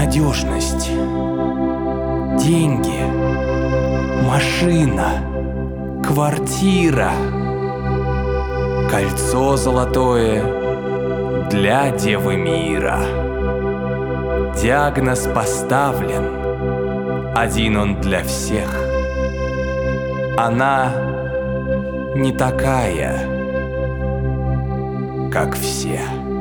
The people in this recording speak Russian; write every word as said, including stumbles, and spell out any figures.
Надежность, деньги, машина, квартира, кольцо золотое для девы мира. Диагноз поставлен, один он для всех. Она не такая, как все.